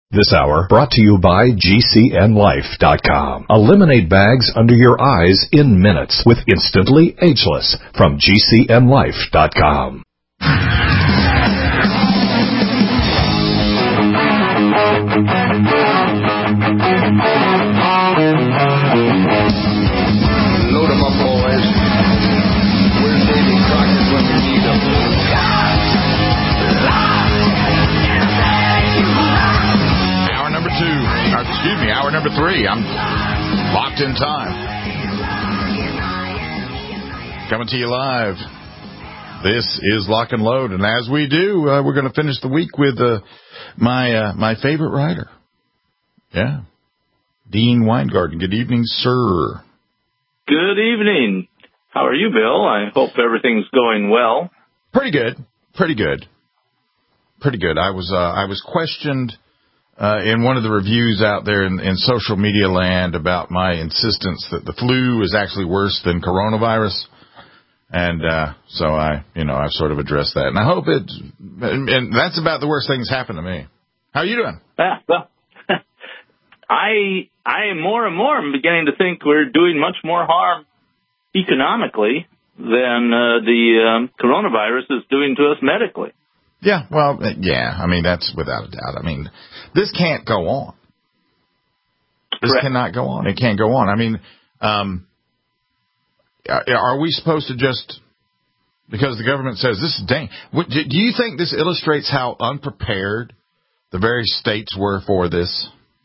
This hour brought to you by GCNLife.com. Eliminate bags under your eyes in minutes with Instantly Ageless from GCNLife.com. Load 'em up, boys. Where's Davy Crockett when we need him? Hour number 3. I'm locked in time. Coming to you live. This is Lock and Load, and as we do, we're going to finish the week with my favorite writer. Yeah, Dean Weingarten. Good evening, sir. Good evening. How are you, Bill? I hope everything's going well. Pretty good. I was questioned in one of the reviews out there in social media land about my insistence that the flu is actually worse than coronavirus. And so I've sort of addressed that. And I hope and that's about the worst thing that's happened to me. How are you doing? Well, I am more and more beginning to think we're doing much more harm economically than the coronavirus is doing to us medically. Yeah, well, yeah, I mean, that's without a doubt. I mean, this can't go on. This Correct. cannot go on. It can't go on. I mean, are we supposed to just, because the government says this is do you think this illustrates how unprepared the various states were for this?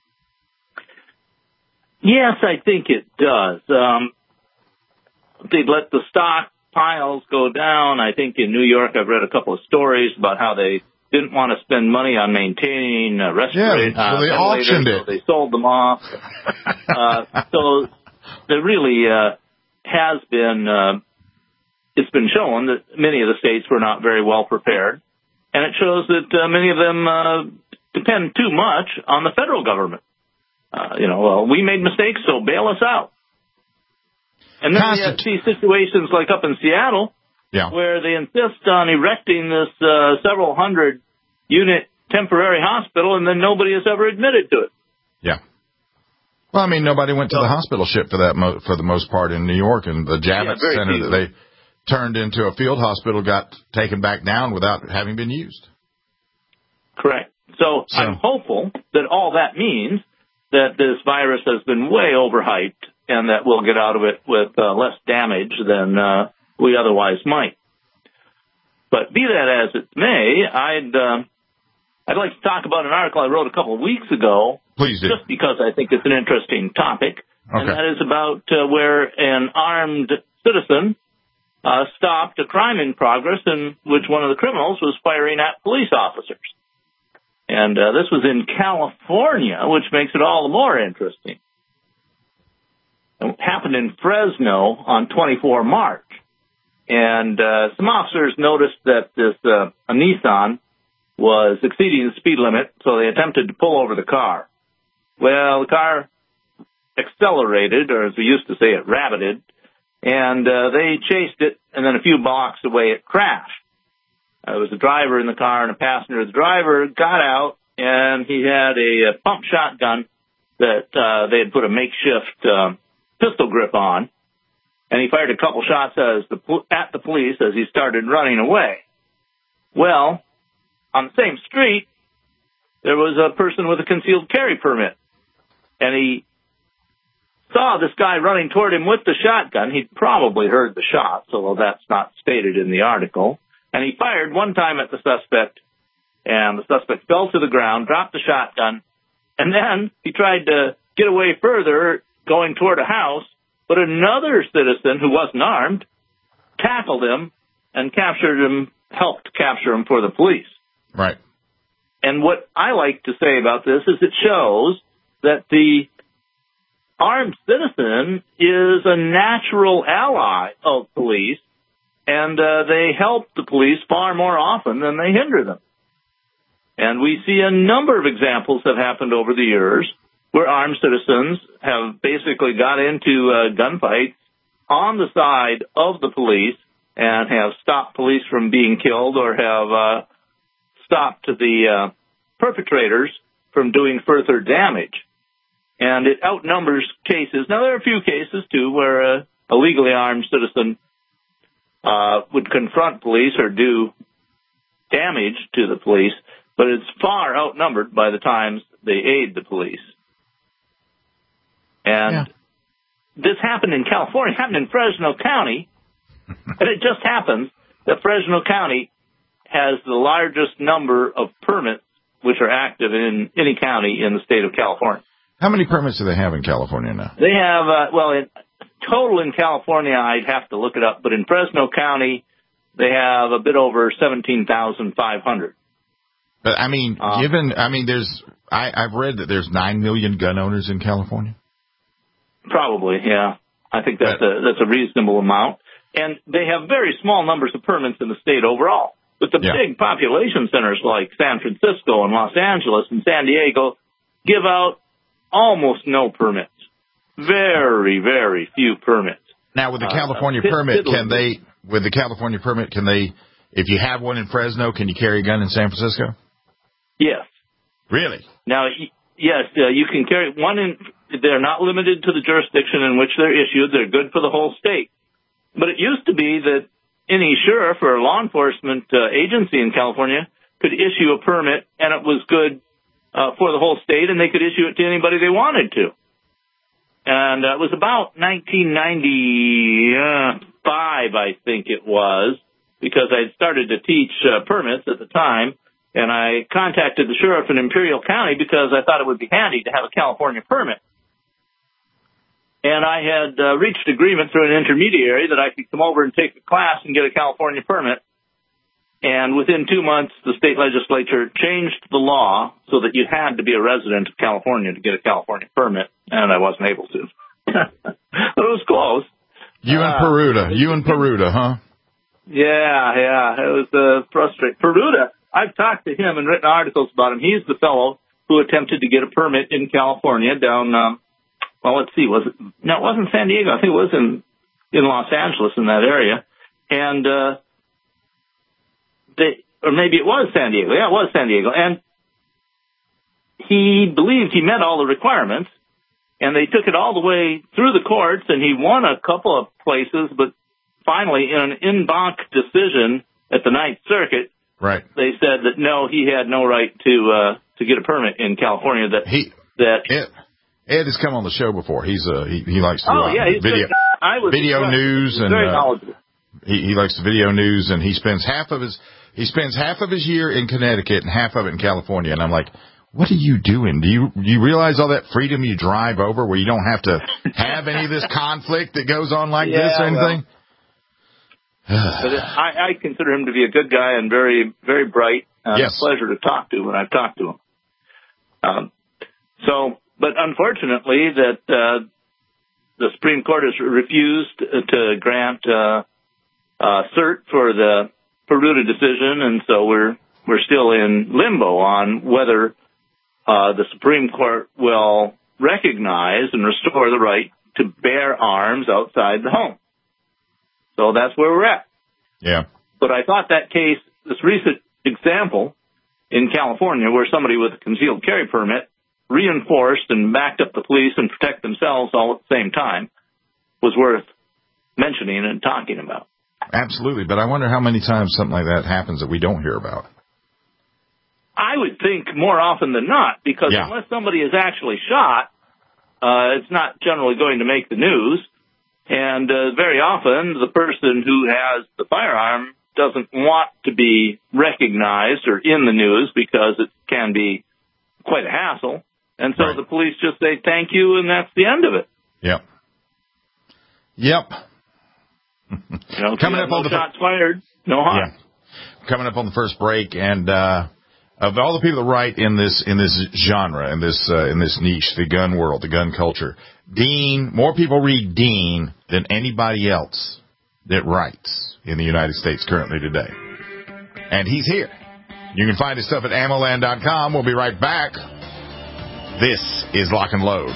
Yes, I think it does. They'd let the stockpiles go down. I think in New York I've read a couple of stories about how they didn't want to spend money on maintaining respirators. Yeah, so they auctioned it. So they sold them off. So there really has been, it's been shown that many of the states were not very well prepared. And it shows that many of them depend too much on the federal government. We made mistakes, so bail us out. And then you see situations like up in Seattle, where they insist on erecting this several hundred unit temporary hospital, and then nobody has ever admitted to it. Yeah. Well, I mean, nobody went to the hospital ship for the most part in New York, and the Javits Center that they turned into a field hospital got taken back down without having been used. Correct. So I'm hopeful that all that means that this virus has been way overhyped and that we'll get out of it with less damage than we otherwise might. But be that as it may, I'd like to talk about an article I wrote a couple of weeks ago. Please do. Just because I think it's an interesting topic. Okay. And that is about where an armed citizen stopped a crime in progress in which one of the criminals was firing at police officers. And this was in California, which makes it all the more interesting. It happened in Fresno on 24 March. And some officers noticed that a Nissan was exceeding the speed limit, so they attempted to pull over the car. Well, the car accelerated, or as we used to say, it rabbited, and they chased it, and then a few blocks away it crashed. There was a driver in the car and a passenger. The driver got out, and he had a pump shotgun that they had put a makeshift pistol grip on, and he fired a couple shots at the police as he started running away. Well, on the same street, there was a person with a concealed carry permit, and he saw this guy running toward him with the shotgun. He'd probably heard the shots, although that's not stated in the article. And he fired one time at the suspect, and the suspect fell to the ground, dropped the shotgun, and then he tried to get away further, going toward a house, but another citizen who wasn't armed tackled him and helped capture him for the police. Right. And what I like to say about this is it shows that the armed citizen is a natural ally of police, and they help the police far more often than they hinder them. And we see a number of examples that happened over the years where armed citizens have basically got into gunfights on the side of the police and have stopped police from being killed or have stopped the perpetrators from doing further damage. And it outnumbers cases. Now, there are a few cases, too, where a legally armed citizen would confront police or do damage to the police, but it's far outnumbered by the times they aid the police. And this happened in California, it happened in Fresno County, and it just happens that Fresno County has the largest number of permits which are active in any county in the state of California. How many permits do they have in California now? They have, in total in California, I'd have to look it up, but in Fresno County, they have a bit over 17,500. But I mean, I've read that there's 9 million gun owners in California. Probably, yeah. I think that's a reasonable amount. And they have very small numbers of permits in the state overall. But the big population centers like San Francisco and Los Angeles and San Diego give out almost no permits. Very, very few permits. Now, with the California permit, if you have one in Fresno, can you carry a gun in San Francisco? Yes. Really? Now, yes, you can carry one in. They're not limited to the jurisdiction in which they're issued. They're good for the whole state. But it used to be that any sheriff or law enforcement agency in California could issue a permit, and it was good for the whole state, and they could issue it to anybody they wanted to. And it was about 1995, I think it was, because I had started to teach permits at the time, and I contacted the sheriff in Imperial County because I thought it would be handy to have a California permit. And I had reached agreement through an intermediary that I could come over and take the class and get a California permit. And within 2 months, the state legislature changed the law so that you had to be a resident of California to get a California permit, and I wasn't able to. But it was close. You and Peruta, huh? Yeah, it was frustrating. Peruta, I've talked to him and written articles about him. He's the fellow who attempted to get a permit in California down, let's see, it wasn't San Diego. I think it was in Los Angeles in that area. And, or maybe it was San Diego. Yeah, it was San Diego. And he believed he met all the requirements, and they took it all the way through the courts, and he won a couple of places, but finally, in an en banc decision at the Ninth Circuit, they said that no, he had no right to get a permit in California. Ed has come on the show before. He likes to video news, and very knowledgeable. He likes the video news, and he spends half of his year in Connecticut and half of it in California. And I'm like, what are you doing? Do you realize all that freedom you drive over, where you don't have to have any of this conflict that goes on like this or anything? But I consider him to be a good guy and very, very bright. Yes. A pleasure to talk to when I've talked to him. But unfortunately, that the Supreme Court has refused to grant cert for the Peruta decision, and so we're still in limbo on whether the Supreme Court will recognize and restore the right to bear arms outside the home. So that's where we're at. Yeah. But I thought that case, this recent example in California where somebody with a concealed carry permit reinforced and backed up the police and protect themselves all at the same time, was worth mentioning and talking about. Absolutely. But I wonder how many times something like that happens that we don't hear about. I would think more often than not, because unless somebody is actually shot, it's not generally going to make the news. And very often, the person who has the firearm doesn't want to be recognized or in the news because it can be quite a hassle. And so the police just say thank you, and that's the end of it. Yep. Coming up on the shots fired, no harm. Yeah. Coming up on the first break, and of all the people that write in this genre, in this niche, the gun world, the gun culture, Dean, more people read Dean than anybody else that writes in the United States currently today. And he's here. You can find his stuff at ammoland.com. We'll be right back. This is Lock and Load.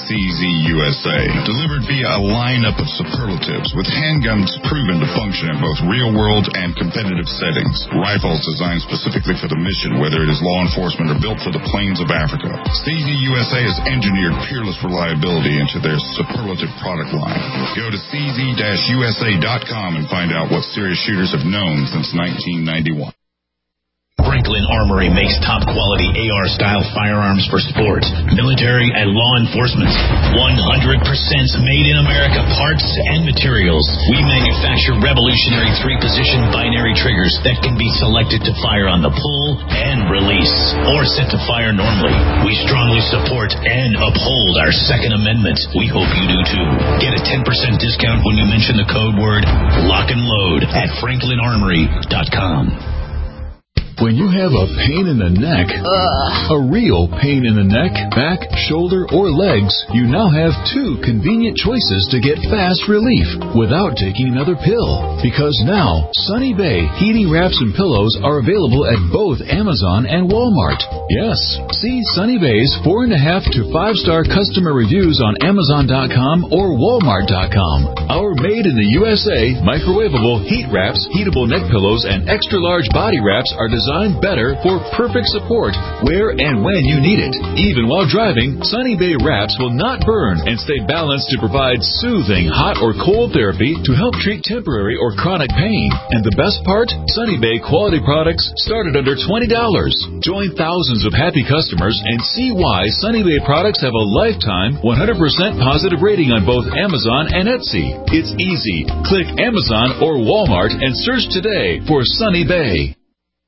CZ USA. Delivered via a lineup of superlatives with handguns proven to function in both real-world and competitive settings. Rifles designed specifically for the mission, whether it is law enforcement or built for the plains of Africa. CZ USA has engineered peerless reliability into their superlative product line. Go to cz-usa.com and find out what serious shooters have known since 1991. Franklin Armory makes top-quality AR-style firearms for sports, military, and law enforcement. 100% made in America parts and materials. We manufacture revolutionary 3-position binary triggers that can be selected to fire on the pull and release, or set to fire normally. We strongly support and uphold our Second Amendment. We hope you do too. Get a 10% discount when you mention the code word Lock and Load at FranklinArmory.com. When you have a pain in the neck, a real pain in the neck, back, shoulder, or legs, you now have 2 convenient choices to get fast relief without taking another pill. Because now, Sunny Bay heating wraps and pillows are available at both Amazon and Walmart. Yes, see Sunny Bay's 4.5 to 5-star customer reviews on Amazon.com or Walmart.com. Our made in the USA microwavable heat wraps, heatable neck pillows, and extra-large body wraps are designed better for perfect support where and when you need it. Even while driving, Sunny Bay wraps will not burn and stay balanced to provide soothing hot or cold therapy to help treat temporary or chronic pain. And the best part? Sunny Bay quality products start at under $20. Join thousands of happy customers and see why Sunny Bay products have a lifetime 100% positive rating on both Amazon and Etsy. It's easy. Click Amazon or Walmart and search today for Sunny Bay.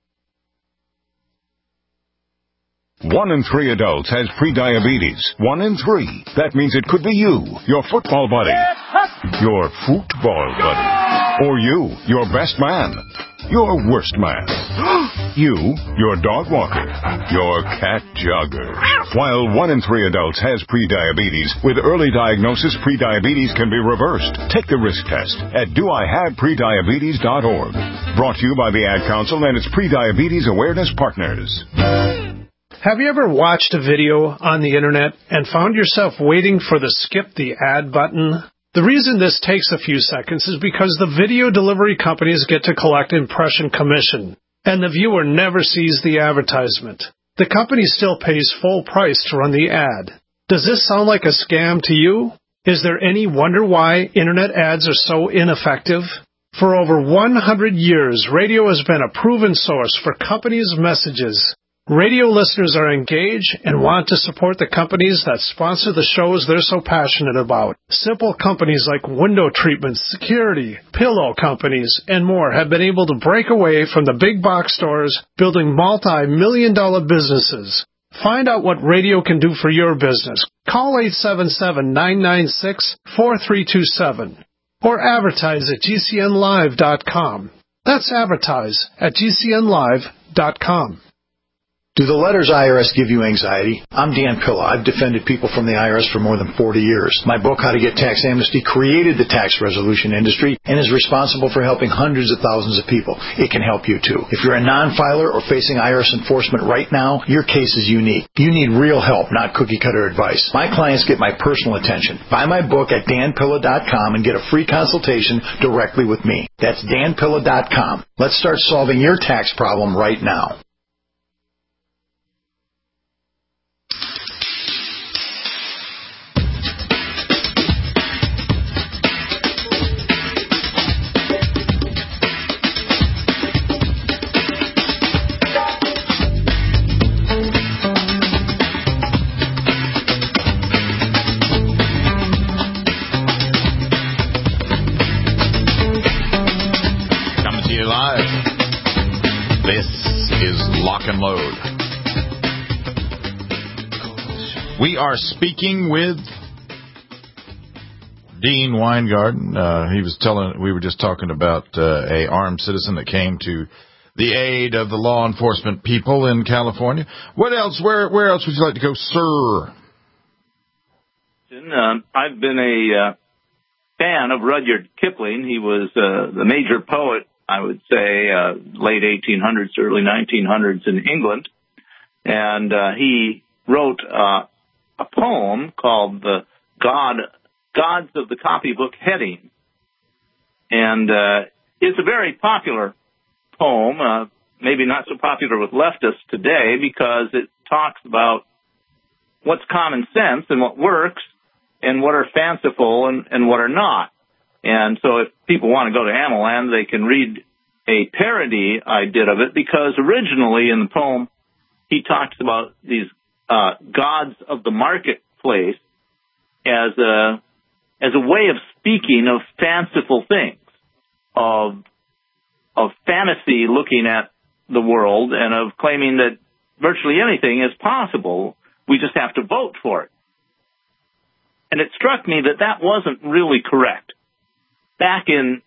1 in 3 adults has prediabetes. 1 in 3. That means it could be you, your football buddy, your football buddy, or you, your best man, your worst man, you, your dog walker, your cat jogger. While 1 in 3 adults has prediabetes, with early diagnosis, prediabetes can be reversed. Take the risk test at doihaveprediabetes.org. Brought to you by the Ad Council and its Prediabetes Awareness Partners. Have you ever watched a video on the internet and found yourself waiting for the skip the ad button? The reason this takes a few seconds is because the video delivery companies get to collect impression commission, and the viewer never sees the advertisement. The company still pays full price to run the ad. Does this sound like a scam to you? Is there any wonder why internet ads are so ineffective? For over 100 years, radio has been a proven source for companies' messages. Radio listeners are engaged and want to support the companies that sponsor the shows they're so passionate about. Simple companies like window treatments, security, pillow companies, and more have been able to break away from the big box stores, building multi-million-dollar businesses. Find out what radio can do for your business. Call 877-996-4327 or advertise at GCNlive.com. That's advertise at GCNlive.com. Do the letters IRS give you anxiety? I'm Dan Pilla. I've defended people from the IRS for more than 40 years. My book, How to Get Tax Amnesty, created the tax resolution industry and is responsible for helping hundreds of thousands of people. It can help you, too. If you're a non-filer or facing IRS enforcement right now, your case is unique. You need real help, not cookie-cutter advice. My clients get my personal attention. Buy my book at danpilla.com and get a free consultation directly with me. That's danpilla.com. Let's start solving your tax problem right now. Load. We are speaking with Dean Weingarten. We were just talking about a armed citizen that came to the aid of the law enforcement people in California. What else? Where else would you like to go, sir? I've been a fan of Rudyard Kipling. He was the major poet, I would say, late 1800s, early 1900s in England. And he wrote a poem called the Gods of the Copybook Heading. And it's a very popular poem, maybe not so popular with leftists today, because it talks about what's common sense and what works and what are fanciful and what are not. And so if people want to go to Ameland, they can read a parody I did of it, because originally in the poem he talks about these gods of the marketplace as a way of speaking of fanciful things, of fantasy looking at the world, and of claiming that virtually anything is possible. We just have to vote for it. And it struck me that that wasn't really correct. Back in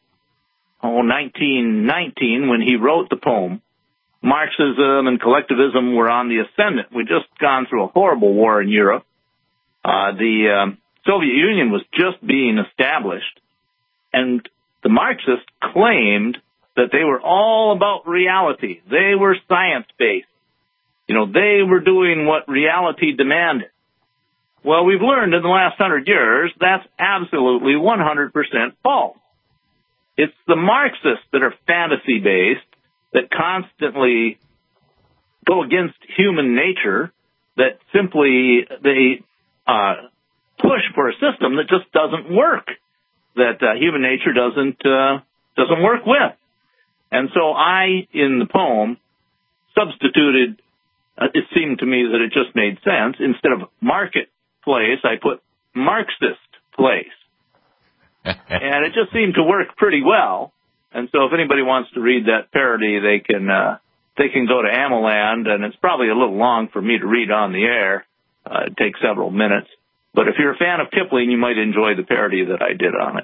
1919, when he wrote the poem, Marxism and collectivism were on the ascendant. We'd just gone through a horrible war in Europe. The Soviet Union was just being established, and the Marxists claimed that they were all about reality. They were science-based. You know, they were doing what reality demanded. Well, we've learned in the last 100 years that's absolutely 100% false. It's the Marxists that are fantasy-based, that constantly go against human nature, that simply they push for a system that just doesn't work, that human nature doesn't work with. And so I, in the poem, substituted, it seemed to me that it just made sense, instead of marketplace, I put Marxist place. And it just seemed to work pretty well. And so if anybody wants to read that parody, they can go to Ameland, and it's probably a little long for me to read on the air. It takes several minutes. But if you're a fan of Kipling, you might enjoy the parody that I did on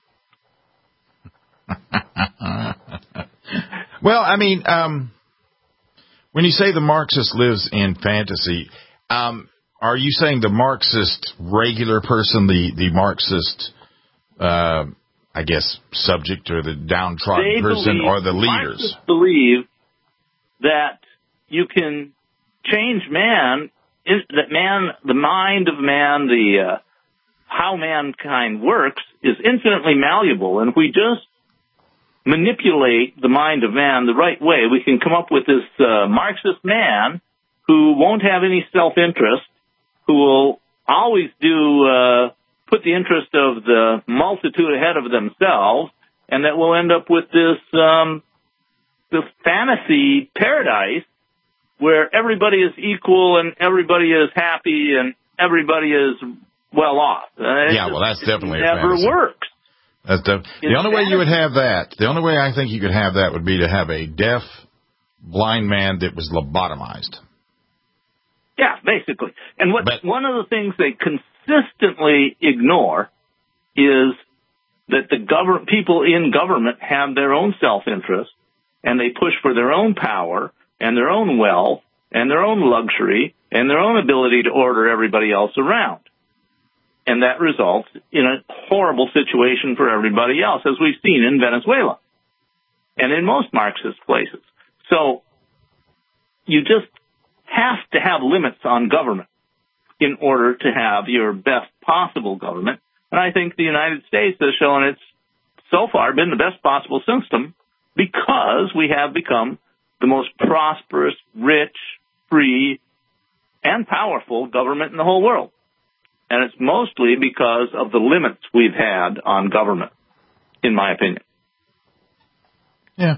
it. Well, I mean, when you say the Marxist lives in fantasy, are you saying the Marxist regular person, the Marxist, I guess, subject, or the downtrodden person, or the leaders? Marxists believe that you can change man, the mind of man, how mankind works is infinitely malleable, and if we just manipulate the mind of man the right way, we can come up with this Marxist man who won't have any self-interest, who will always put the interest of the multitude ahead of themselves, and that will end up with this fantasy paradise where everybody is equal and everybody is happy and everybody is well off. That's definitely a fantasy. It never works. The only way you would have that, the only way I think you could have that would be to have a deaf, blind man that was lobotomized. Yeah, basically. And one of the things they consistently ignore is that the people in government have their own self-interest, and they push for their own power and their own wealth and their own luxury and their own ability to order everybody else around. And that results in a horrible situation for everybody else, as we've seen in Venezuela and in most Marxist places. So you just have to have limits on government in order to have your best possible government. And I think the United States has shown it's so far been the best possible system, because we have become the most prosperous, rich, free, and powerful government in the whole world. And it's mostly because of the limits we've had on government, in my opinion. Yeah.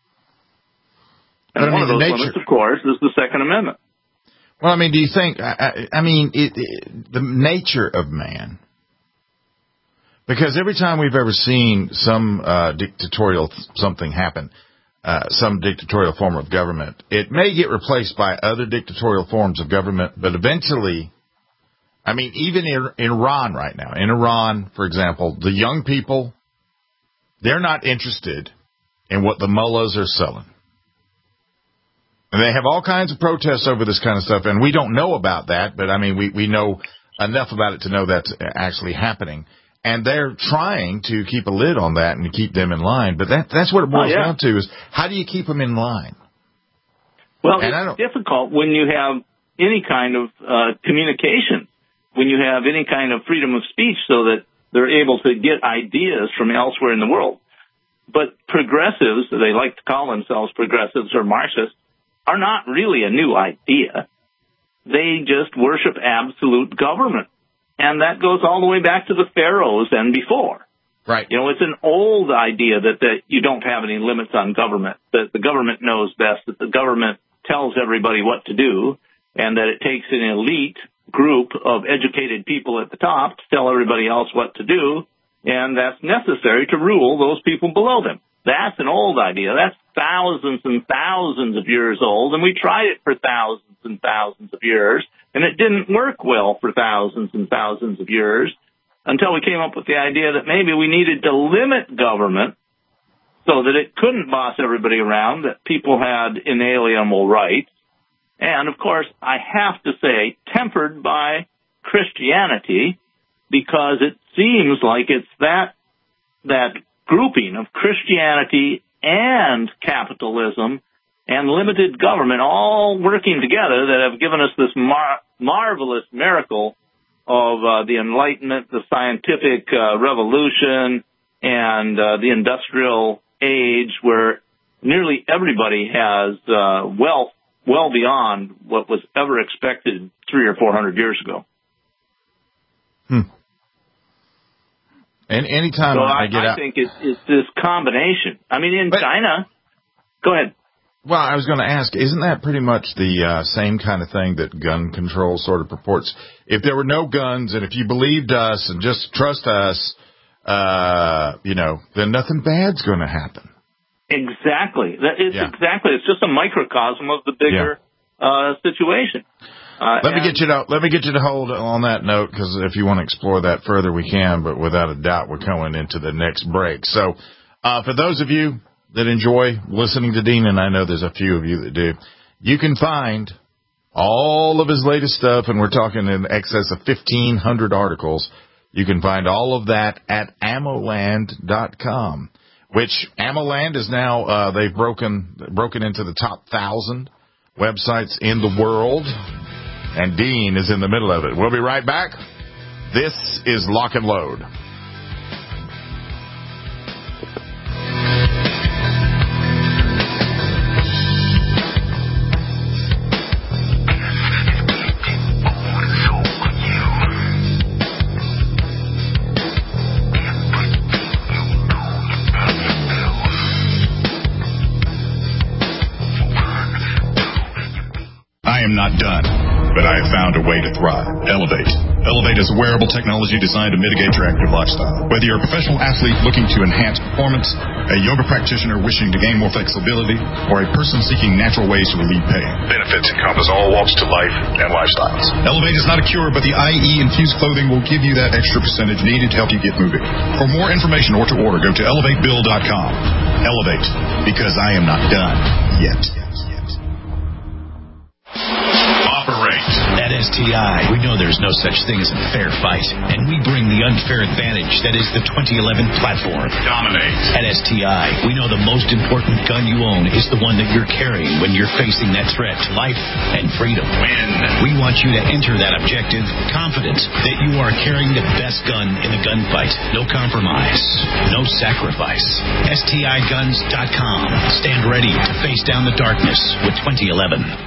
And one of those limits, of course, is the Second Amendment. Well, I mean, do you think, the nature of man, because every time we've ever seen some dictatorial something happen, some dictatorial form of government, it may get replaced by other dictatorial forms of government, but eventually, I mean, even in Iran right now, in Iran, for example, the young people, they're not interested in what the mullahs are selling. And they have all kinds of protests over this kind of stuff, and we don't know about that, but I mean, we know enough about it to know that's actually happening. And they're trying to keep a lid on that and to keep them in line. But that's what it boils down to, is how do you keep them in line? Well, it's difficult when you have any kind of communication. when you have any kind of freedom of speech so that they're able to get ideas from elsewhere in the world. But progressives, they like to call themselves progressives or Marxists, are not really a new idea. They just worship absolute government. And that goes all the way back to the pharaohs and before. Right. You know, it's an old idea that you don't have any limits on government, that the government knows best, that the government tells everybody what to do, and that it takes an elite group of educated people at the top to tell everybody else what to do, and that's necessary to rule those people below them. That's an old idea. That's thousands and thousands of years old, and we tried it for thousands and thousands of years, and it didn't work well for thousands and thousands of years until we came up with the idea that maybe we needed to limit government so that it couldn't boss everybody around, that people had inalienable rights. And, of course, I have to say, tempered by Christianity, because it seems like it's that grouping of Christianity and capitalism and limited government all working together that have given us this marvelous miracle of the Enlightenment, the scientific revolution, and the industrial age, where nearly everybody has wealth well beyond what was ever expected 300 or 400 years ago. And anytime so I think it's this combination. I mean, in China, go ahead. Well, I was going to ask, isn't that pretty much the same kind of thing that gun control sort of purports? If there were no guns and if you believed us and just trust us, then nothing bad's going to happen. Exactly. Exactly. It's just a microcosm of the bigger situation. Let me get you to hold on that note, because if you want to explore that further, we can. But without a doubt, we're going into the next break. So, for those of you that enjoy listening to Dean, and I know there's a few of you that do, you can find all of his latest stuff, and we're talking in excess of 1,500 articles. You can find all of that at ammoland.com. Which AmmoLand is now, they've broken into the top 1,000 websites in the world, and Dean is in the middle of it. We'll be right back. This is Lock and Load. I am not done, but I have found a way to thrive. Elevate. Elevate is a wearable technology designed to mitigate your active lifestyle. Whether you're a professional athlete looking to enhance performance, a yoga practitioner wishing to gain more flexibility, or a person seeking natural ways to relieve pain, benefits encompass all walks to life and lifestyles. Elevate is not a cure, but the IE-infused clothing will give you that extra percentage needed to help you get moving. For more information or to order, go to elevatebill.com. Elevate, because I am not done yet. At STI, we know there's no such thing as a fair fight, and we bring the unfair advantage that is the 2011 platform. Dominate. At STI, we know the most important gun you own is the one that you're carrying when you're facing that threat to life and freedom. Win. We want you to enter that objective confident that you are carrying the best gun in the gunfight. No compromise, no sacrifice. STIguns.com. Stand ready to face down the darkness with 2011.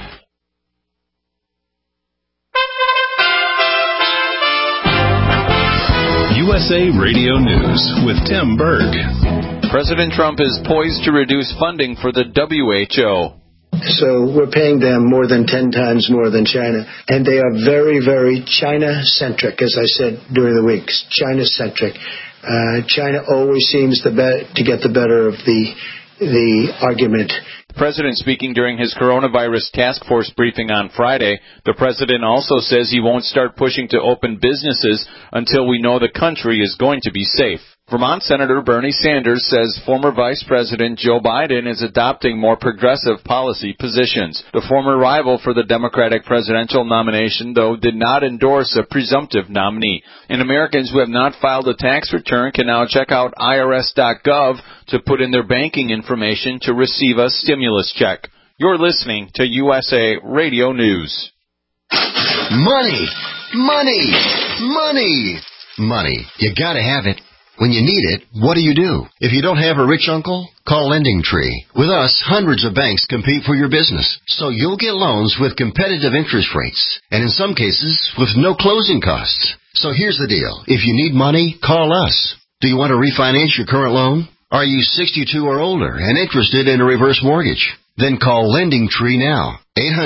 USA Radio News with Tim Berg. President Trump is poised to reduce funding for the WHO. So we're paying them more than 10 times more than China. And they are very, very China-centric, as I said during the week. China-centric. China always seems to get the better of the argument. The president speaking during his coronavirus task force briefing on Friday. The president also says he won't start pushing to open businesses until we know the country is going to be safe. Vermont Senator Bernie Sanders says former Vice President Joe Biden is adopting more progressive policy positions. The former rival for the Democratic presidential nomination, though, did not endorse a presumptive nominee. And Americans who have not filed a tax return can now check out irs.gov to put in their banking information to receive a stimulus check. You're listening to USA Radio News. Money. Money! Money! Money. You gotta have it. When you need it, what do? If you don't have a rich uncle, call LendingTree. With us, hundreds of banks compete for your business, so you'll get loans with competitive interest rates, and in some cases, with no closing costs. So here's the deal. If you need money, call us. Do you want to refinance your current loan? Are you 62 or older and interested in a reverse mortgage? Then call LendingTree now.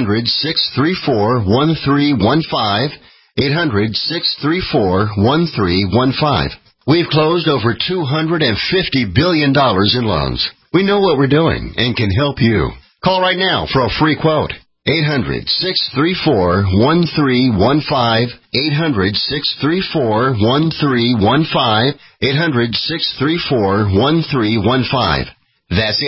800-634-1315. 800-634-1315. We've closed over $250 billion in loans. We know what we're doing and can help you. Call right now for a free quote. 800-634-1315. 800-634-1315. 800-634-1315. That's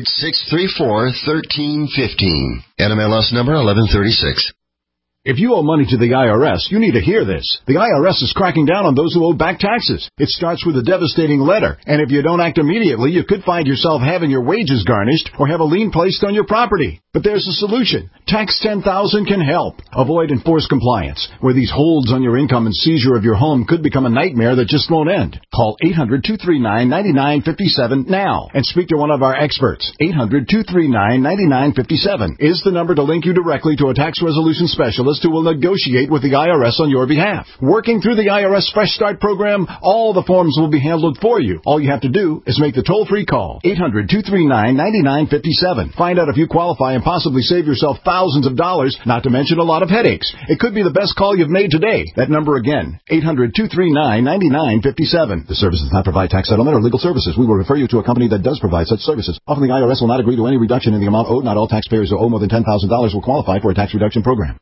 800-634-1315. NMLS number 1136. If you owe money to the IRS, you need to hear this. The IRS is cracking down on those who owe back taxes. It starts with a devastating letter, and if you don't act immediately, you could find yourself having your wages garnished or have a lien placed on your property. But there's a solution. Tax 10,000 can help. Avoid enforced compliance, where these holds on your income and seizure of your home could become a nightmare that just won't end. Call 800-239-9957 now and speak to one of our experts. 800-239-9957 is the number to link you directly to a tax resolution specialist who will negotiate with the IRS on your behalf. Working through the IRS Fresh Start program, all the forms will be handled for you. All you have to do is make the toll-free call. 800-239-9957. Find out if you qualify and possibly save yourself thousands of dollars, not to mention a lot of headaches. It could be the best call you've made today. That number again, 800-239-9957. The service does not provide tax settlement or legal services. We will refer you to a company that does provide such services. Often the IRS will not agree to any reduction in the amount owed. Not all taxpayers who owe more than $10,000 will qualify for a tax reduction program.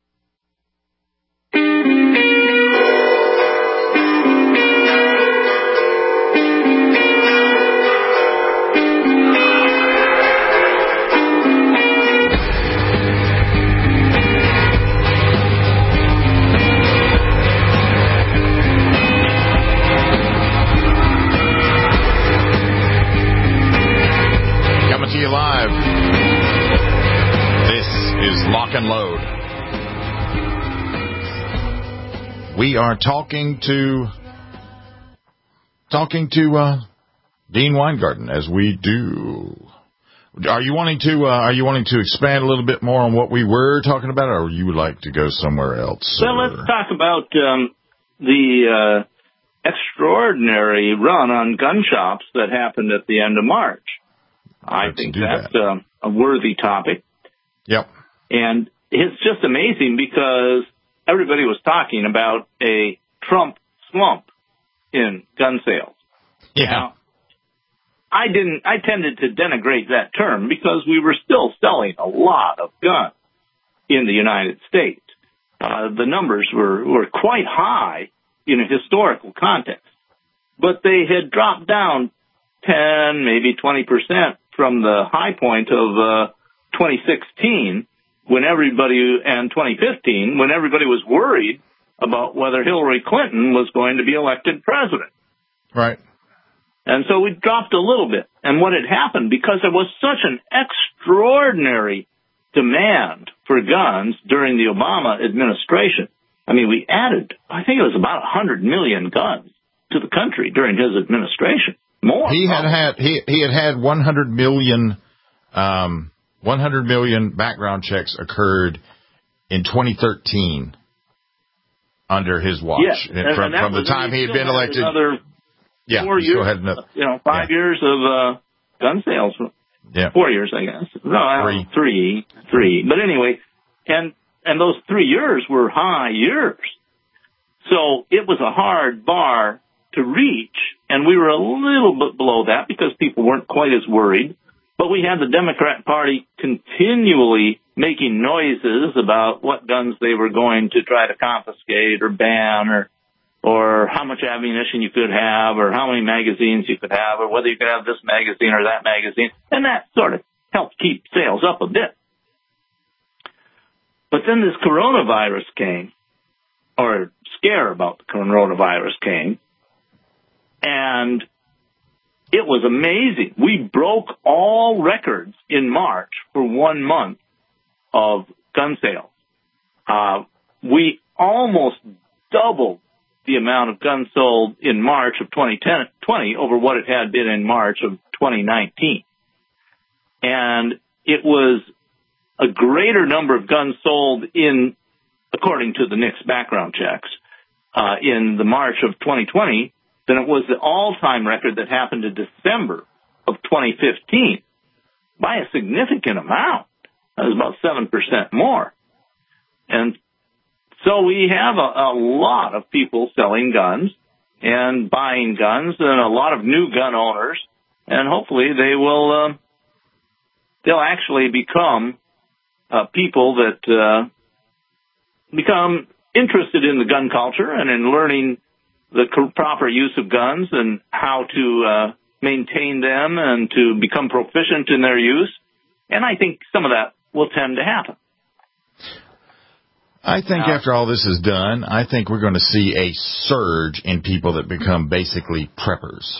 We are talking to Dean Weingarten, as we do. Are you wanting to expand a little bit more on what we were talking about, or you would like to go somewhere else? Well, let's talk about the extraordinary run on gun shops that happened at the end of March. I think that's a worthy topic. Yep. And it's just amazing because everybody was talking about a Trump slump in gun sales. Yeah. Now, I tended to denigrate that term because we were still selling a lot of guns in the United States. The numbers were quite high in a historical context, but they had dropped down 10, maybe 20% from the high point of 2016 and 2015, when everybody was worried about whether Hillary Clinton was going to be elected president. Right. And so we dropped a little bit. And what had happened, because there was such an extraordinary demand for guns during the Obama administration, I mean, we added, I think it was about 100 million guns to the country during his administration. More. He had had 100 million 100 million background checks occurred in 2013 under his watch. Yes. From the time he had been elected. 4 years, 5 years of gun sales. Yeah. 4 years, I guess. No, three. But anyway, and those 3 years were high years. So it was a hard bar to reach, and we were a little bit below that because people weren't quite as worried. But we had the Democrat Party continually making noises about what guns they were going to try to confiscate or ban, or how much ammunition you could have, or how many magazines you could have, or whether you could have this magazine or that magazine. And that sort of helped keep sales up a bit. But then this coronavirus came, or scare about the coronavirus came, and it was amazing. We broke all records in March for 1 month of gun sales. We almost doubled the amount of guns sold in March of 2020 over what it had been in March of 2019. And it was a greater number of guns sold in, according to the NICS background checks, in the March of 2020 than it was the all-time record that happened in December of 2015 by a significant amount. That was about 7% more. And so we have a lot of people selling guns and buying guns and a lot of new gun owners, and hopefully they'll actually become people that become interested in the gun culture and in learning the proper use of guns and how to maintain them and to become proficient in their use. And I think some of that will tend to happen. I think after all this is done, I think we're going to see a surge in people that become basically preppers.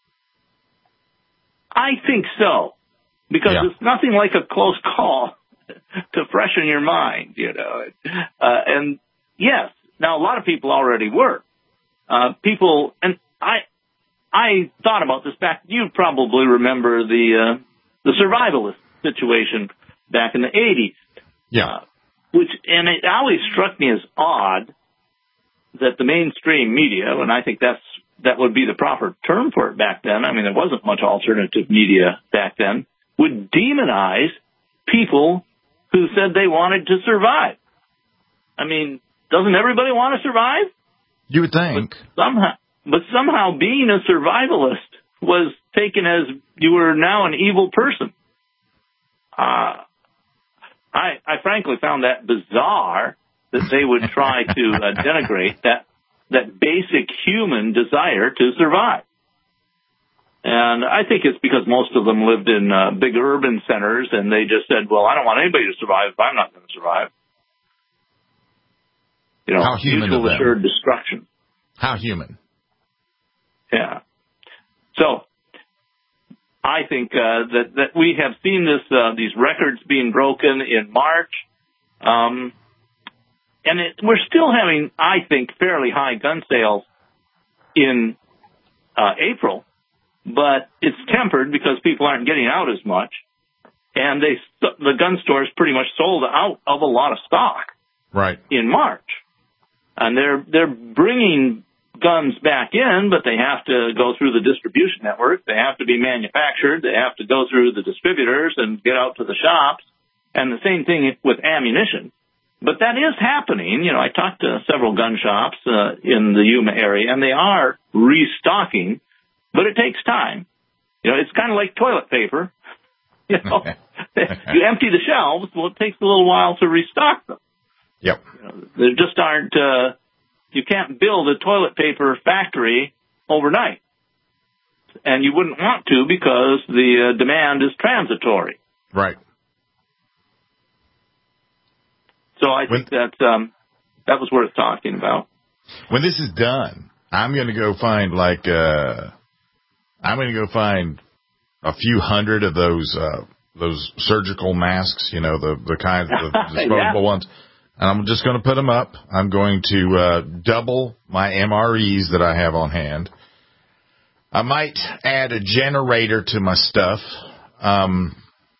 I think so, because it's nothing like a close call to freshen your mind, you know. And yes, now a lot of people already were. People, and I thought about this back. You probably remember the survivalist situation back in the 80s. Yeah. And it always struck me as odd that the mainstream media, and I think that would be the proper term for it back then. I mean, there wasn't much alternative media back then, would demonize people who said they wanted to survive. I mean, doesn't everybody want to survive? You would think. But somehow being a survivalist was taken as you were now an evil person. I frankly found that bizarre that they would try to denigrate that basic human desire to survive. And I think it's because most of them lived in big urban centers, and they just said, well, I don't want anybody to survive if I'm not going to survive. You know, mutual assured destruction. How human. Yeah. So I think that we have seen these records being broken in March, and we're still having, I think, fairly high gun sales in April, but it's tempered because people aren't getting out as much, and the gun stores pretty much sold out of a lot of stock in March, and they're bringing guns back in, but they have to go through the distribution network. They have to be manufactured. They have to go through the distributors and get out to the shops. And the same thing with ammunition. But that is happening. You know, I talked to several gun shops in the Yuma area, and they are restocking, but it takes time. You know, it's kind of like toilet paper. You know, you empty the shelves, well, it takes a little while to restock them. Yep. You know, there just aren't. You can't build a toilet paper factory overnight. And you wouldn't want to because the demand is transitory. Right. So I think that was worth talking about. When this is done, I'm going to go find a few hundred of those surgical masks, you know, the kinds of disposable ones. And I'm just going to put them up. I'm going to double my MREs that I have on hand. I might add a generator to my stuff. I'm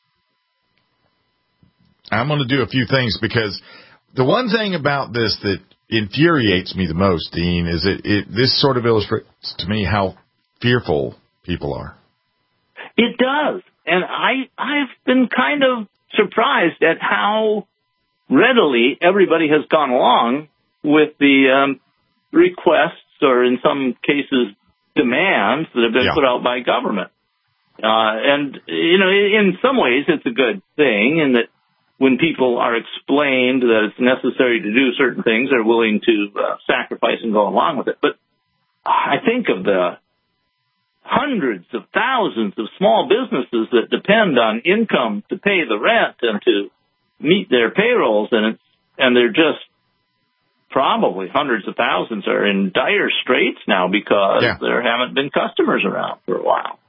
going to do a few things because the one thing about this that infuriates me the most, Dean, is this sort of illustrates to me how fearful people are. It does. And I've been kind of surprised at how readily everybody has gone along with the requests, or in some cases demands, that have been put out by government. And, you know, in some ways it's a good thing in that when people are explained that it's necessary to do certain things, they're willing to sacrifice and go along with it. But I think of the hundreds of thousands of small businesses that depend on income to pay the rent and to meet their payrolls, and they're just probably hundreds of thousands are in dire straits now because there haven't been customers around for a while.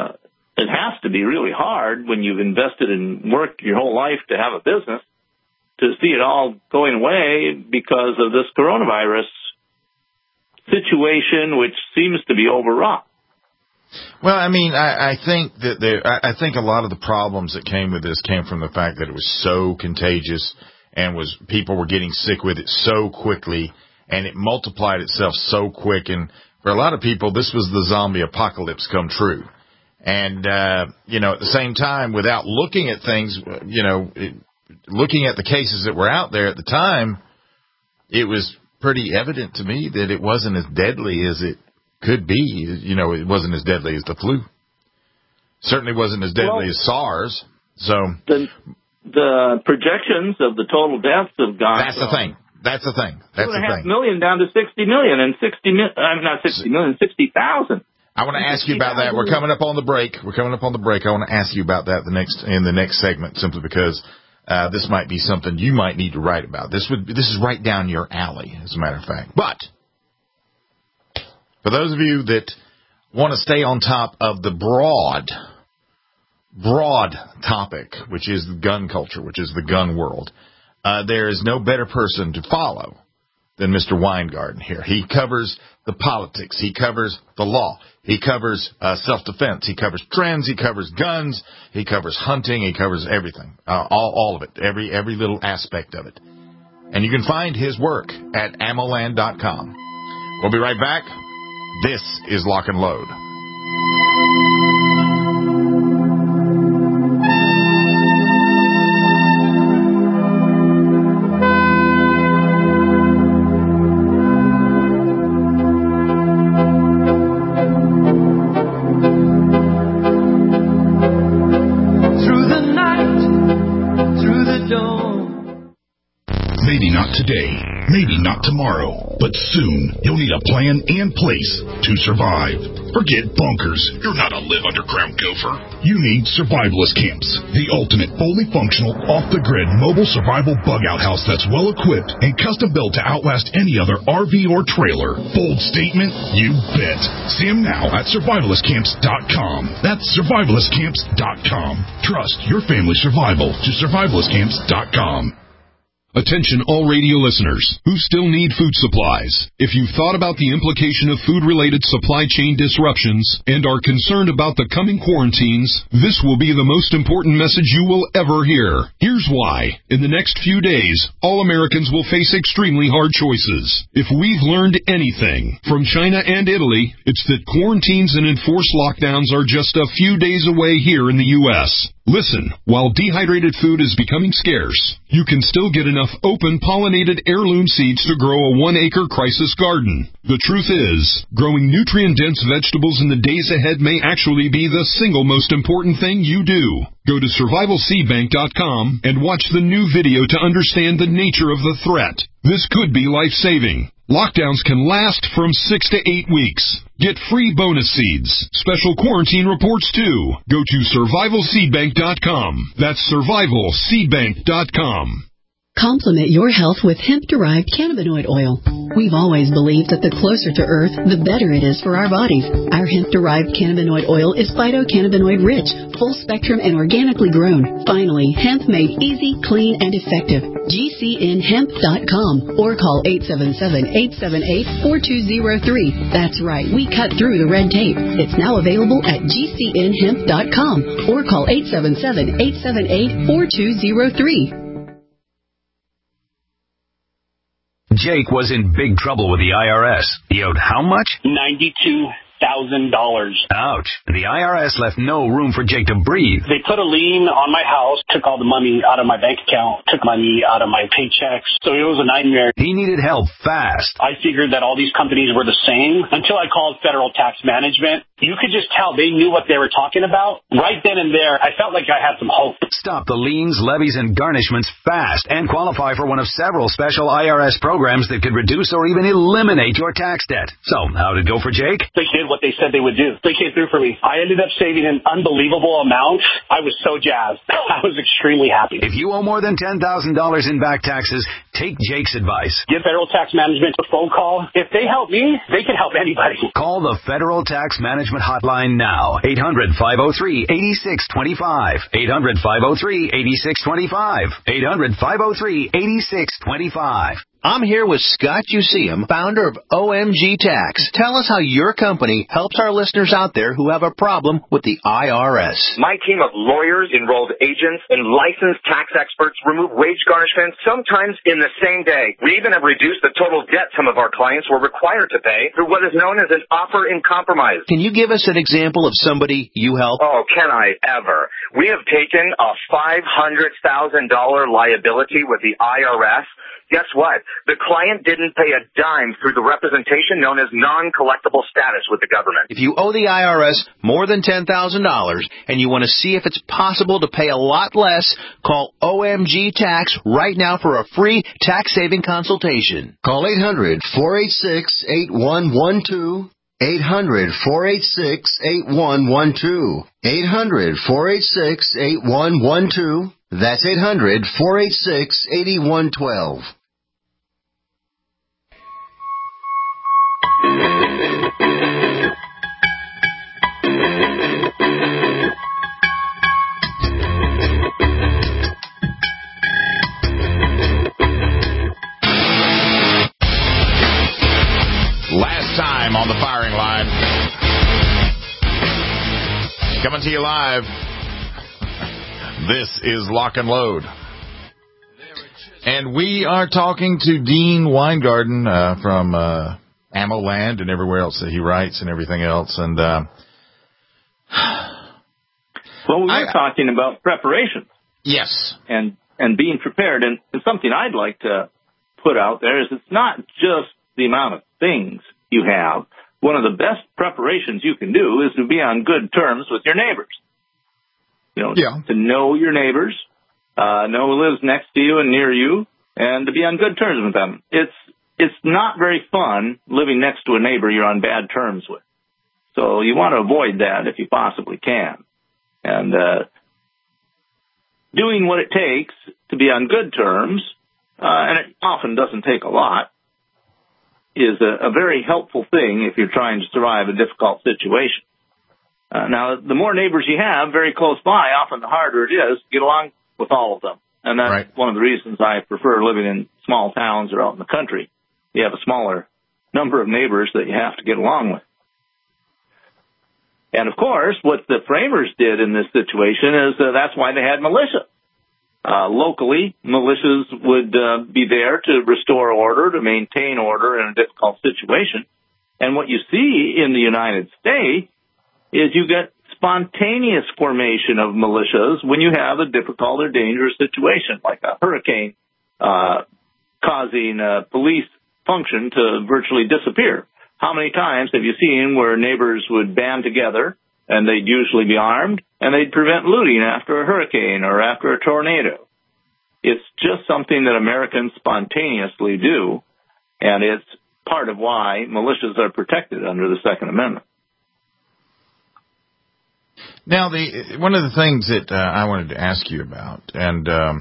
It has to be really hard when you've invested and worked your whole life to have a business, to see it all going away because of this coronavirus situation, which seems to be overwrought. Well, I mean, I think that I think a lot of the problems that came with this came from the fact that it was so contagious and people were getting sick with it so quickly, and it multiplied itself so quick. And for a lot of people, this was the zombie apocalypse come true. And, at the same time, without looking at things, looking at the cases that were out there at the time, it was pretty evident to me that it wasn't as deadly as it could be. It wasn't as deadly as the flu. Certainly wasn't as deadly as SARS. So the projections of the total deaths have gone. That's the thing. 2.5 million down to 60 million, and 60,000. I want to ask you about that. We're coming up on the break. I want to ask you about that in the next segment, simply because this might be something you might need to write about. This is right down your alley, as a matter of fact. But for those of you that want to stay on top of the broad topic, which is the gun culture, which is the gun world, there is no better person to follow than Mr. Weingarten here. He covers the politics. He covers the law. He covers self-defense. He covers trends. He covers guns. He covers hunting. He covers everything, all of it, every little aspect of it. And you can find his work at ammoland.com. We'll be right back. This is Lock and Load. Today, maybe not tomorrow, but soon you'll need a plan and place to survive. Forget bunkers. You're not a live underground gopher. You need Survivalist Camps, the ultimate fully functional, off-the-grid mobile survival bug-out house that's well-equipped and custom-built to outlast any other RV or trailer. Bold statement? You bet. See them now at survivalistcamps.com. That's survivalistcamps.com. Trust your family's survival to survivalistcamps.com. Attention all radio listeners who still need food supplies. If you've thought about the implication of food-related supply chain disruptions and are concerned about the coming quarantines, this will be the most important message you will ever hear. Here's why. In the next few days, all Americans will face extremely hard choices. If we've learned anything from China and Italy, it's that quarantines and enforced lockdowns are just a few days away here in the U.S. Listen, while dehydrated food is becoming scarce, you can still get enough open pollinated heirloom seeds to grow a 1-acre crisis garden. The truth is, growing nutrient-dense vegetables in the days ahead may actually be the single most important thing you do. Go to survivalseedbank.com and watch the new video to understand the nature of the threat. This could be life-saving. Lockdowns can last from 6 to 8 weeks. Get free bonus seeds, special quarantine reports too. Go to survivalseedbank.com. That's survivalseedbank.com. Complement your health with hemp-derived cannabinoid oil. We've always believed that the closer to Earth, the better it is for our bodies. Our hemp-derived cannabinoid oil is phytocannabinoid-rich, full-spectrum, and organically grown. Finally, hemp made easy, clean, and effective. GCNhemp.com or call 877-878-4203. That's right, we cut through the red tape. It's now available at GCNhemp.com or call 877-878-4203. Jake was in big trouble with the IRS. He owed how much? $92,000. Ouch. The IRS left no room for Jake to breathe. They put a lien on my house, took all the money out of my bank account, took money out of my paychecks. So it was a nightmare. He needed help fast. I figured that all these companies were the same until I called Federal Tax Management. You could just tell they knew what they were talking about. Right then and there, I felt like I had some hope. Stop the liens, levies, and garnishments fast and qualify for one of several special IRS programs that could reduce or even eliminate your tax debt. So, how'd it go for Jake? They did what they said they would do. They came through for me. I ended up saving an unbelievable amount. I was so jazzed. I was extremely happy. If you owe more than $10,000 in back taxes, Take Jake's advice. Give Federal Tax Management a phone call. If they help me, they can help anybody. Call the Federal Tax Management Hotline now. 800-503-8625. 800-503-8625. 800-503-8625. I'm here with Scott Useum, founder of OMG Tax. Tell us how your company helps our listeners out there who have a problem with the IRS. My team of lawyers, enrolled agents, and licensed tax experts remove wage garnishments sometimes in the same day. We even have reduced the total debt some of our clients were required to pay through what is known as an offer in compromise. Can you give us an example of somebody you help? Oh, can I ever? We have taken a $500,000 liability with the IRS. Guess what? The client didn't pay a dime through the representation known as non-collectible status with the government. If you owe the IRS more than $10,000 and you want to see if it's possible to pay a lot less, call OMG Tax right now for a free tax-saving consultation. Call 800-486-8112. 800-486-8112. 800-486-8112. That's 800-486-8112. Last time on the firing line. Coming to you live. This is Lock and Load. And we are talking to Dean Weingarten from Ammo Land and everywhere else that he writes and everything else. And well, we were talking about preparation. Yes. And being prepared. And something I'd like to put out there is it's not just the amount of things you have. One of the best preparations you can do is to be on good terms with your neighbors. You know, to know your neighbors, know who lives next to you and near you, and to be on good terms with them. It's not very fun living next to a neighbor you're on bad terms with. So you want to avoid that if you possibly can. And doing what it takes to be on good terms, and it often doesn't take a lot, is a very helpful thing if you're trying to survive a difficult situation. Now, the more neighbors you have very close by, often the harder it is to get along with all of them. And that's one of the reasons I prefer living in small towns or out in the country. You have a smaller number of neighbors that you have to get along with. And, of course, what the framers did in this situation is that's why they had militia. Locally, militias would be there to restore order, to maintain order in a difficult situation. And what you see in the United States is you get spontaneous formation of militias when you have a difficult or dangerous situation, like a hurricane causing police function to virtually disappear. How many times have you seen where neighbors would band together, and they'd usually be armed, and they'd prevent looting after a hurricane or after a tornado? It's just something that Americans spontaneously do, and it's part of why militias are protected under the Second Amendment. Now, one of the things that I wanted to ask you about, and do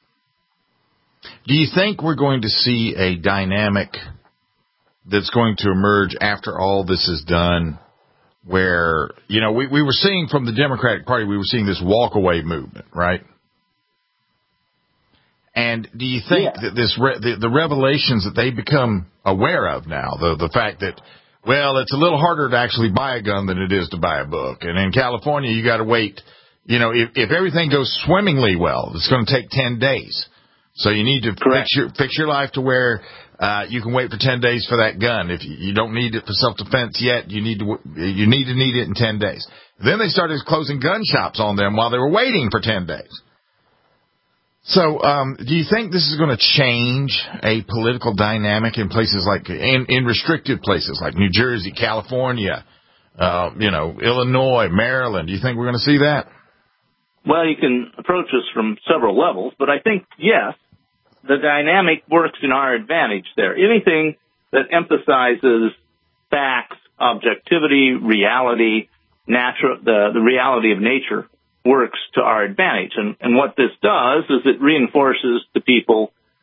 you think we're going to see a dynamic that's going to emerge after all this is done where, you know, we were seeing from the Democratic Party, we were seeing this walk-away movement, right? And do you think that the revelations that they become aware of now, the fact that, well, it's a little harder to actually buy a gun than it is to buy a book. And in California, you got to wait. You know, if everything goes swimmingly well, it's going to take 10 days. So you need to fix your life to where you can wait for 10 days for that gun. If you don't need it for self-defense yet, you need to need it in 10 days. Then they started closing gun shops on them while they were waiting for 10 days. So, do you think this is going to change a political dynamic in places like, in restricted places like New Jersey, California, Illinois, Maryland? Do you think we're going to see that? Well, you can approach this from several levels, but I think, yes, the dynamic works in our advantage there. Anything that emphasizes facts, objectivity, reality, the reality of nature works to our advantage. And what this does is it reinforces to people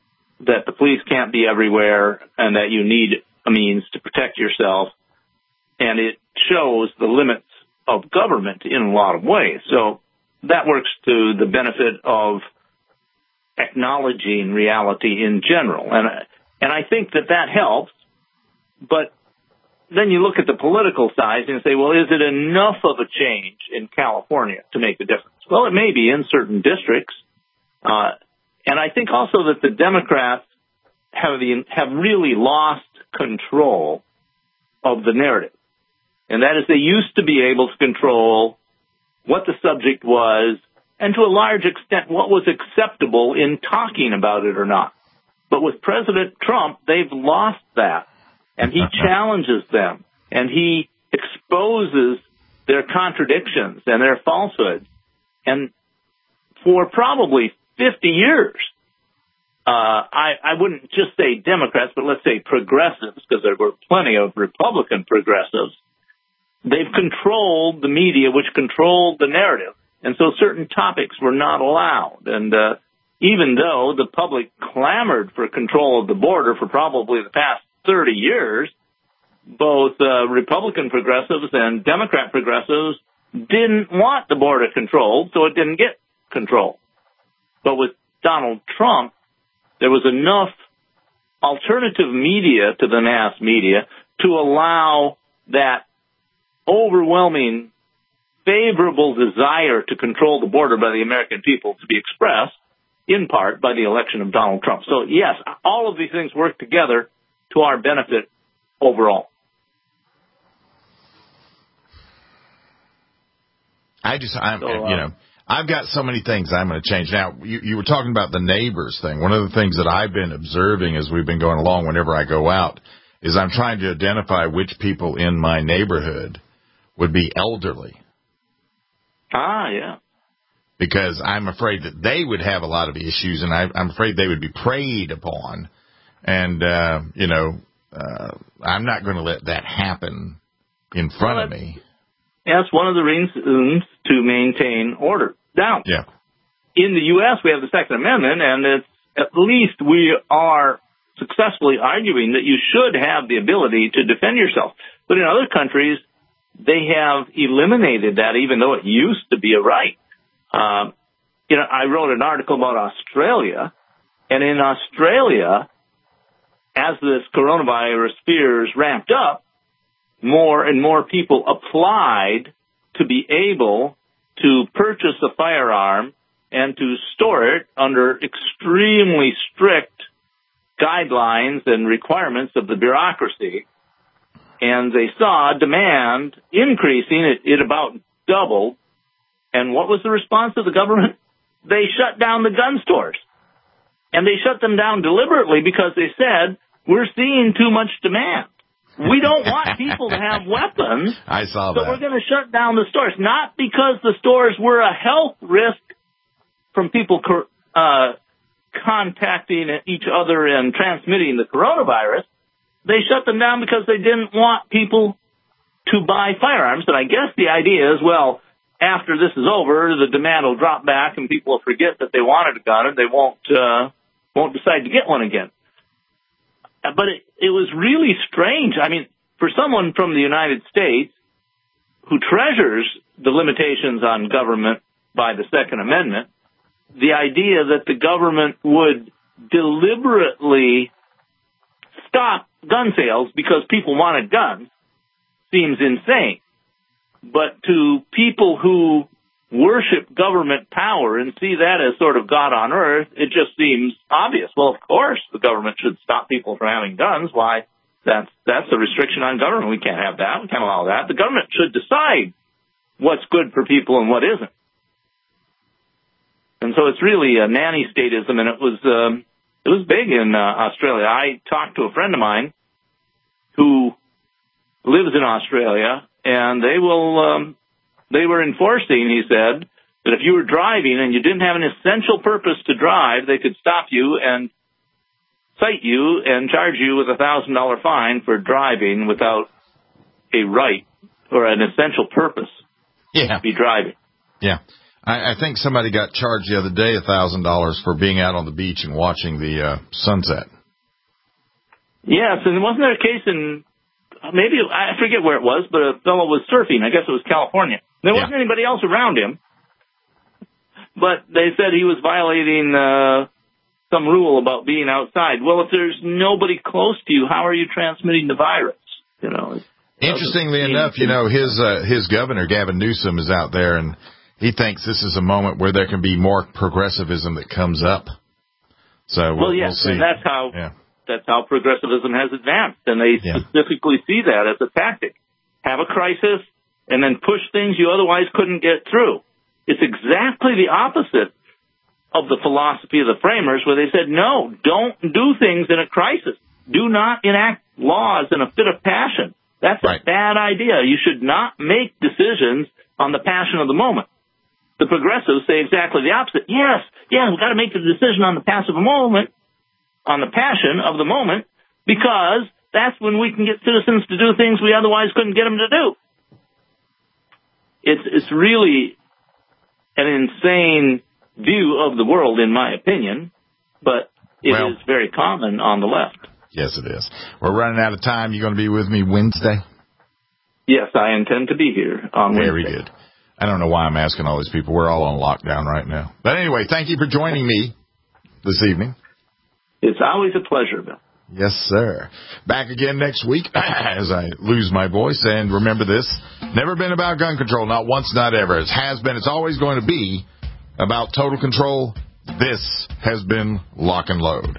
that the police can't be everywhere and that you need a means to protect yourself. And it shows the limits of government in a lot of ways. So that works to the benefit of acknowledging reality in general. And I think that helps. But then you look at the political side and say, well, is it enough of a change in California to make a difference? Well, it may be in certain districts. And I think also that the Democrats have really lost control of the narrative. And that is, they used to be able to control what the subject was and to a large extent what was acceptable in talking about it or not. But with President Trump, they've lost that. And he challenges them, and he exposes their contradictions and their falsehoods. And for probably 50 years, I wouldn't just say Democrats, but let's say progressives, because there were plenty of Republican progressives, they've controlled the media, which controlled the narrative. And so certain topics were not allowed. And even though the public clamored for control of the border for probably the past 30 years, both Republican progressives and Democrat progressives didn't want the border controlled, so it didn't get controlled. But with Donald Trump, there was enough alternative media to the mass media to allow that overwhelming favorable desire to control the border by the American people to be expressed, in part, by the election of Donald Trump. So, yes, all of these things work together to our benefit overall. I've got so many things I'm going to change. Now, you were talking about the neighbors thing. One of the things that I've been observing as we've been going along whenever I go out is I'm trying to identify which people in my neighborhood would be elderly. Ah, yeah. Because I'm afraid that they would have a lot of issues, and I'm afraid they would be preyed upon. And, I'm not going to let that happen in front of me. That's one of the reasons to maintain order. Now, in the U.S., we have the Second Amendment, and it's, at least we are successfully arguing that you should have the ability to defend yourself. But in other countries, they have eliminated that, even though it used to be a right. I wrote an article about Australia, and in Australia, as this coronavirus fears ramped up, more and more people applied to be able to purchase a firearm and to store it under extremely strict guidelines and requirements of the bureaucracy. And they saw demand increasing. It about doubled. And what was the response of the government? They shut down the gun stores. And they shut them down deliberately because they said, we're seeing too much demand. We don't want people to have weapons. I saw that. So we're going to shut down the stores. Not because the stores were a health risk from people contacting each other and transmitting the coronavirus. They shut them down because they didn't want people to buy firearms. And I guess the idea is, well, after this is over, the demand will drop back and people will forget that they wanted a gun and they won't decide to get one again. But it was really strange. I mean, for someone from the United States who treasures the limitations on government by the Second Amendment, the idea that the government would deliberately stop gun sales because people wanted guns seems insane. But to people who worship government power and see that as sort of God on earth, it just seems obvious. Well, of course, the government should stop people from having guns. Why? That's a restriction on government. We can't have that. We can't allow that. The government should decide what's good for people and what isn't. And so it's really a nanny statism, and it was big in Australia. I talked to a friend of mine who lives in Australia, and they were enforcing, he said, that if you were driving and you didn't have an essential purpose to drive, they could stop you and cite you and charge you with a $1,000 fine for driving without a right or an essential purpose to be driving. Yeah. I think somebody got charged the other day $1,000 for being out on the beach and watching the sunset. Yes, and wasn't there a case in, maybe, I forget where it was, but a fellow was surfing. I guess it was California. There wasn't anybody else around him, but they said he was violating some rule about being outside. Well, if there's nobody close to you, how are you transmitting the virus? You know. Interestingly enough, you know, his governor, Gavin Newsom, is out there, and he thinks this is a moment where there can be more progressivism that comes up. So we'll see. And that's how progressivism has advanced, and they specifically see that as a tactic. Have a crisis and then push things you otherwise couldn't get through. It's exactly the opposite of the philosophy of the framers, where they said, no, don't do things in a crisis. Do not enact laws in a fit of passion. That's a bad idea. You should not make decisions on the passion of the moment. The progressives say exactly the opposite. Yes, we've got to make the decision on the passion of the moment, because that's when we can get citizens to do things we otherwise couldn't get them to do. It's really an insane view of the world, in my opinion, but it is very common on the left. Yes, it is. We're running out of time. You going to be with me Wednesday? Yes, I intend to be here on Wednesday. Very good. I don't know why I'm asking all these people. We're all on lockdown right now. But anyway, thank you for joining me this evening. It's always a pleasure, Bill. Yes, sir. Back again next week as I lose my voice. And remember this, never been about gun control, not once, not ever. It has been, it's always going to be about total control. This has been Lock and Load.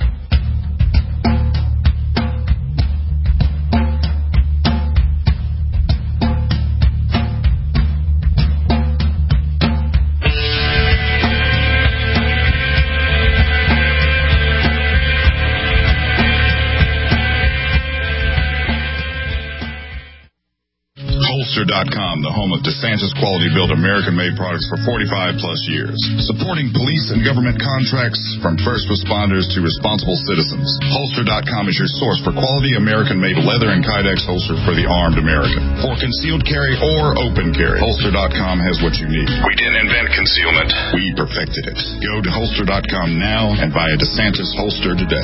Holster.com, the home of DeSantis Quality Built American-made products for 45-plus years. Supporting police and government contracts from first responders to responsible citizens. Holster.com is your source for quality American-made leather and Kydex holsters for the armed American. For concealed carry or open carry, Holster.com has what you need. We didn't invent concealment. We perfected it. Go to Holster.com now and buy a DeSantis holster today.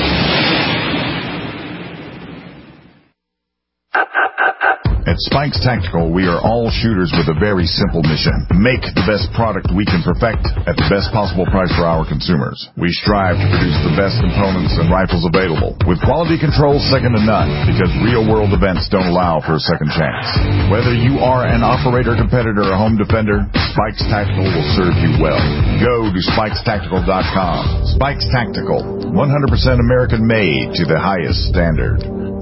At Spikes Tactical, we are all shooters with a very simple mission. Make the best product we can perfect at the best possible price for our consumers. We strive to produce the best components and rifles available, with quality control second to none, because real-world events don't allow for a second chance. Whether you are an operator, competitor, or home defender, Spikes Tactical will serve you well. Go to SpikesTactical.com. Spikes Tactical, 100% American-made to the highest standard.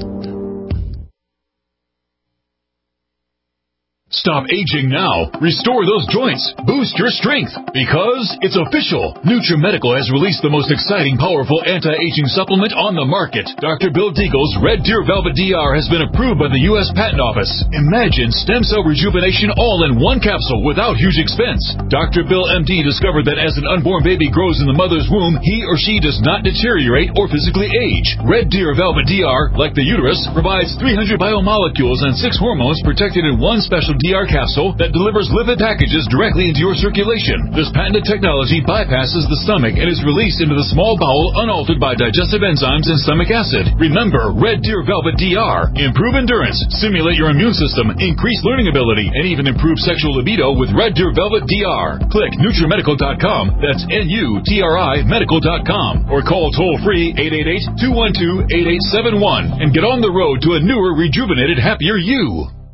Stop aging now. Restore those joints. Boost your strength. Because it's official. NutriMedical has released the most exciting, powerful anti-aging supplement on the market. Dr. Bill Deagle's Red Deer Velvet DR has been approved by the U.S. Patent Office. Imagine stem cell rejuvenation all in one capsule without huge expense. Dr. Bill MD discovered that as an unborn baby grows in the mother's womb, he or she does not deteriorate or physically age. Red Deer Velvet DR, like the uterus, provides 300 biomolecules and 6 hormones protected in one special DR capsule that delivers lipid packages directly into your circulation. This patented technology bypasses the stomach and is released into the small bowel unaltered by digestive enzymes and stomach acid. Remember, Red Deer Velvet DR. Improve endurance, stimulate your immune system, increase learning ability, and even improve sexual libido with Red Deer Velvet DR. Click NutriMedical.com, that's NUTRI Medical.com, or call toll-free 888-212-8871 and get on the road to a newer, rejuvenated, happier you.